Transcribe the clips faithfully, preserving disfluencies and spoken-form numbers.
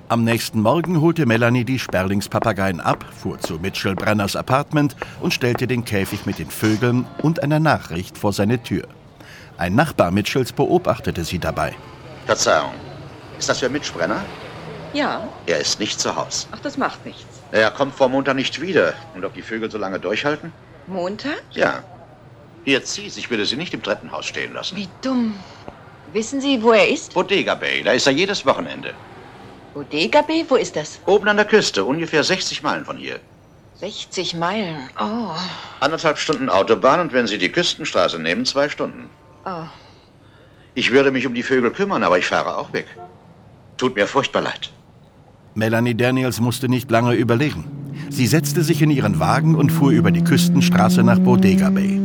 Am nächsten Morgen holte Melanie die Sperlingspapageien ab, fuhr zu Mitchell Brenners Apartment und stellte den Käfig mit den Vögeln und einer Nachricht vor seine Tür. Ein Nachbar Mitchells beobachtete sie dabei. Verzeihung, ist das für Mitch Brenner? Ja. Er ist nicht zu Haus. Ach, das macht nichts. Er kommt vor Montag nicht wieder. Und ob die Vögel so lange durchhalten? Montag? Ja. Hier, zieh's. Ich würde sie nicht im Treppenhaus stehen lassen. Wie dumm. Wissen Sie, wo er ist? Bodega Bay, da ist er jedes Wochenende. Bodega Bay? Wo ist das? Oben an der Küste, ungefähr sechzig Meilen von hier. sechzig Meilen? Oh. Anderthalb Stunden Autobahn und wenn Sie die Küstenstraße nehmen, zwei Stunden. Oh. Ich würde mich um die Vögel kümmern, aber ich fahre auch weg. Tut mir furchtbar leid. Melanie Daniels musste nicht lange überlegen. Sie setzte sich in ihren Wagen und fuhr über die Küstenstraße nach Bodega Bay.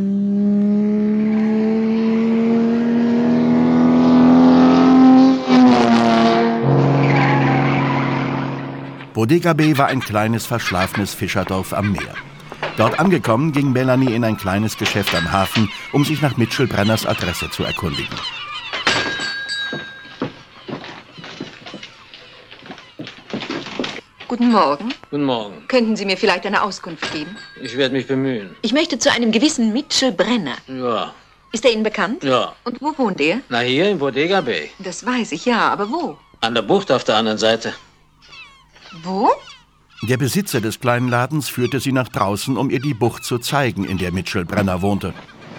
Bodega Bay war ein kleines, verschlafenes Fischerdorf am Meer. Dort angekommen, ging Melanie in ein kleines Geschäft am Hafen, um sich nach Mitchell Brenners Adresse zu erkundigen. Guten Morgen. Guten Morgen. Könnten Sie mir vielleicht eine Auskunft geben? Ich werde mich bemühen. Ich möchte zu einem gewissen Mitchell Brenner. Ja. Ist er Ihnen bekannt? Ja. Und wo wohnt er? Na, hier in Bodega Bay. Das weiß ich, ja, aber wo? An der Bucht auf der anderen Seite. Wo? Der Besitzer des kleinen Ladens führte sie nach draußen, um ihr die Bucht zu zeigen, in der Mitchell Brenner wohnte.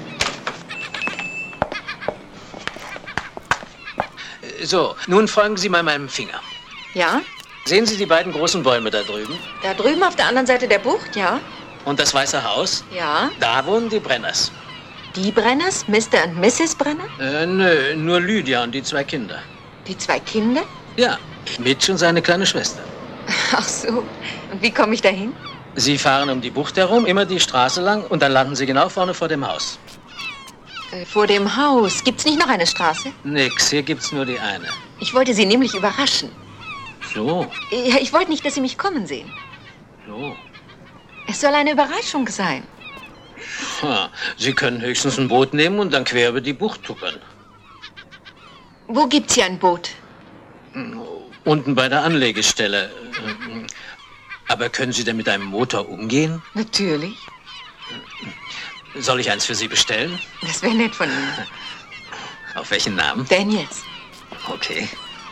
So, nun folgen Sie mal meinem Finger. Ja? Sehen Sie die beiden großen Bäume da drüben? Da drüben auf der anderen Seite der Bucht, ja? Und das Weiße Haus? Ja. Da wohnen die Brenners. Die Brenners? Mister und Misses Brenner? Äh, nö, nur Lydia und die zwei Kinder. Die zwei Kinder? Ja, Mitch und seine kleine Schwester. Ach so. Und wie komme ich dahin? Sie fahren um die Bucht herum, immer die Straße lang und dann landen Sie genau vorne vor dem Haus. Äh, vor dem Haus. Gibt's nicht noch eine Straße? Nix, hier gibt's nur die eine. Ich wollte Sie nämlich überraschen. So, Ja, ich wollte nicht, dass Sie mich kommen sehen. so. Es soll eine Überraschung sein. Ha, Sie können höchstens ein Boot nehmen und dann quer über die Bucht tuckern. Wo gibt's hier ein Boot? Unten bei der Anlegestelle. Aber können Sie denn mit einem Motor umgehen? Natürlich. Soll ich eins für Sie bestellen? Das wäre nett von Ihnen. Auf welchen Namen? Daniels. Okay.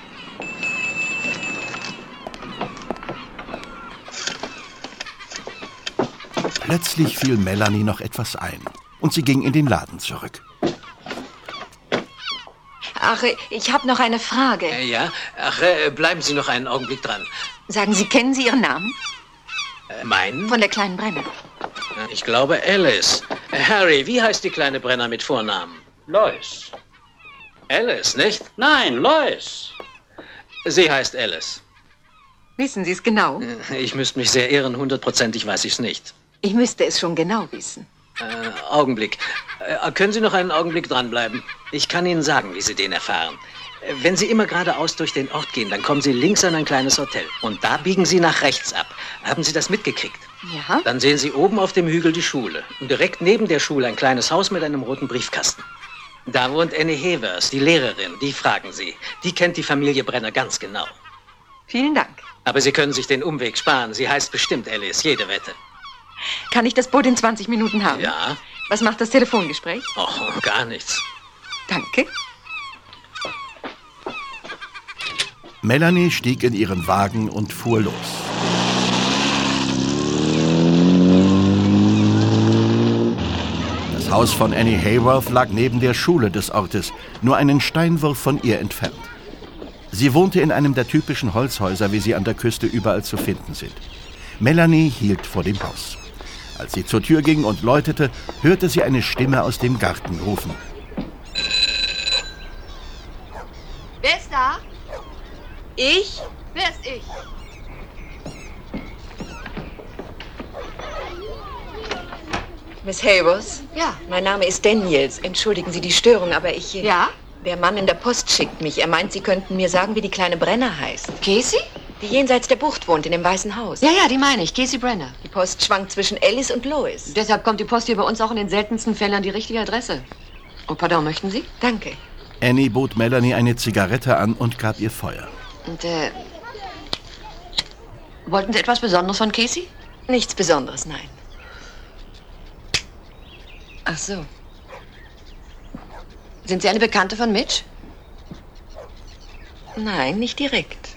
Plötzlich fiel Melanie noch etwas ein und sie ging in den Laden zurück. Ach, ich habe noch eine Frage. Äh, ja, ach, äh, bleiben Sie noch einen Augenblick dran. Sagen Sie, kennen Sie Ihren Namen? Äh, meinen? Von der kleinen Brenner. Ich glaube Alice. Äh, Harry, wie heißt die kleine Brenner mit Vornamen? Lois. Alice, nicht? Nein, Lois. Sie heißt Alice. Wissen Sie es genau? Ich müsste mich sehr irren, hundertprozentig weiß ich es nicht. Ich müsste es schon genau wissen. Äh, Augenblick. Äh, können Sie noch einen Augenblick dranbleiben? Ich kann Ihnen sagen, wie Sie den erfahren. Äh, wenn Sie immer geradeaus durch den Ort gehen, dann kommen Sie links an ein kleines Hotel. Und da biegen Sie nach rechts ab. Haben Sie das mitgekriegt? Ja. Dann sehen Sie oben auf dem Hügel die Schule. Und direkt neben der Schule ein kleines Haus mit einem roten Briefkasten. Da wohnt Annie Havers, die Lehrerin. Die fragen Sie. Die kennt die Familie Brenner ganz genau. Vielen Dank. Aber Sie können sich den Umweg sparen. Sie heißt bestimmt Alice, jede Wette. Kann ich das Boot in zwanzig Minuten haben? Ja. Was macht das Telefongespräch? Oh, gar nichts. Danke. Melanie stieg in ihren Wagen und fuhr los. Das Haus von Annie Hayworth lag neben der Schule des Ortes, nur einen Steinwurf von ihr entfernt. Sie wohnte in einem der typischen Holzhäuser, wie sie an der Küste überall zu finden sind. Melanie hielt vor dem Haus. Als sie zur Tür ging und läutete, hörte sie eine Stimme aus dem Garten rufen. Wer ist da? Ich? Wer ist ich? Miss Havers? Ja. Mein Name ist Daniels. Entschuldigen Sie die Störung, aber ich... Ja? Der Mann in der Post schickt mich. Er meint, Sie könnten mir sagen, wie die kleine Brenner heißt. Casey? Die jenseits der Bucht wohnt, in dem Weißen Haus. Ja, ja, die meine ich. Casey Brenner. Die Post schwankt zwischen Alice und Lois. Deshalb kommt die Post hier bei uns auch in den seltensten Fällen an die richtige Adresse. Oh, pardon, möchten Sie? Danke. Annie bot Melanie eine Zigarette an und gab ihr Feuer. Und, äh, Wollten Sie etwas Besonderes von Casey? Nichts Besonderes, nein. Ach so. Sind Sie eine Bekannte von Mitch? Nein, nicht direkt.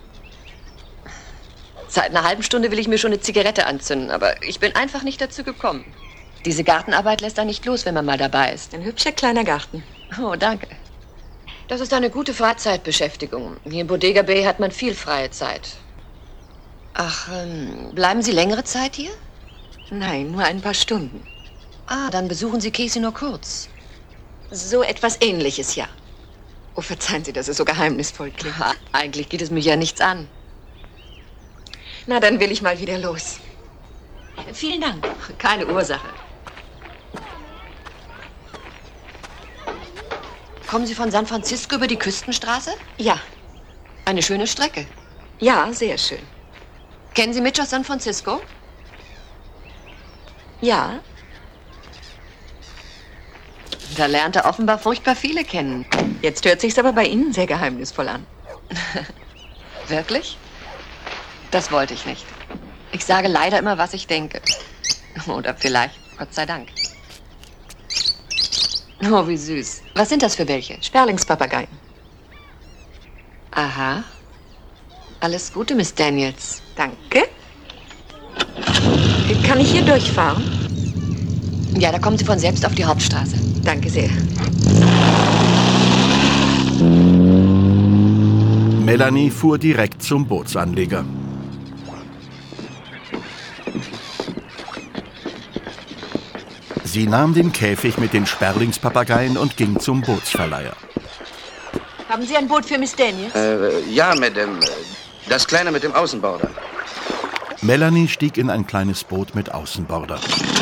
Seit einer halben Stunde will ich mir schon eine Zigarette anzünden, aber ich bin einfach nicht dazu gekommen. Diese Gartenarbeit lässt da nicht los, wenn man mal dabei ist. Ein hübscher kleiner Garten. Oh, danke. Das ist eine gute Freizeitbeschäftigung. Hier in Bodega Bay hat man viel freie Zeit. Ach, ähm, bleiben Sie längere Zeit hier? Nein, nur ein paar Stunden. Ah, dann besuchen Sie Casey nur kurz. So etwas Ähnliches, ja. Oh, verzeihen Sie, dass es so geheimnisvoll klingt. Ha, eigentlich geht es mich ja nichts an. Na, dann will ich mal wieder los. Vielen Dank. Keine Ursache. Kommen Sie von San Francisco über die Küstenstraße? Ja. Eine schöne Strecke. Ja, sehr schön. Kennen Sie Mitch aus San Francisco? Ja. Da lernt er offenbar furchtbar viele kennen. Jetzt hört sich's aber bei Ihnen sehr geheimnisvoll an. Wirklich? Das wollte ich nicht. Ich sage leider immer, was ich denke. Oder vielleicht, Gott sei Dank. Oh, wie süß. Was sind das für welche? Sperlingspapageien. Aha. Alles Gute, Miss Daniels. Danke. Kann ich hier durchfahren? Ja, da kommen Sie von selbst auf die Hauptstraße. Danke sehr. Melanie fuhr direkt zum Bootsanleger. Sie nahm den Käfig mit den Sperlingspapageien und ging zum Bootsverleiher. Haben Sie ein Boot für Miss Daniels? Äh, ja, Madame. Das kleine mit dem Außenborder. Melanie stieg in ein kleines Boot mit Außenborder.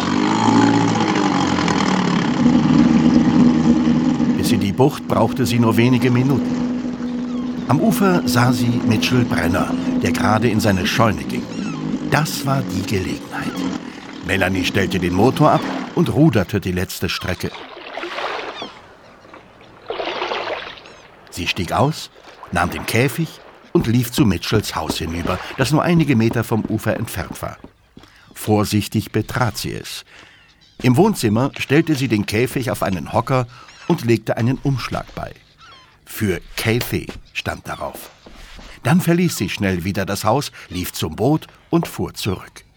Bis in die Bucht brauchte sie nur wenige Minuten. Am Ufer sah sie Mitchell Brenner, der gerade in seine Scheune ging. Das war die Gelegenheit. Melanie stellte den Motor ab und ruderte die letzte Strecke. Sie stieg aus, nahm den Käfig und lief zu Mitchells Haus hinüber, das nur einige Meter vom Ufer entfernt war. Vorsichtig betrat sie es. Im Wohnzimmer stellte sie den Käfig auf einen Hocker und legte einen Umschlag bei. Für Kathy stand darauf. Dann verließ sie schnell wieder das Haus, lief zum Boot und fuhr zurück.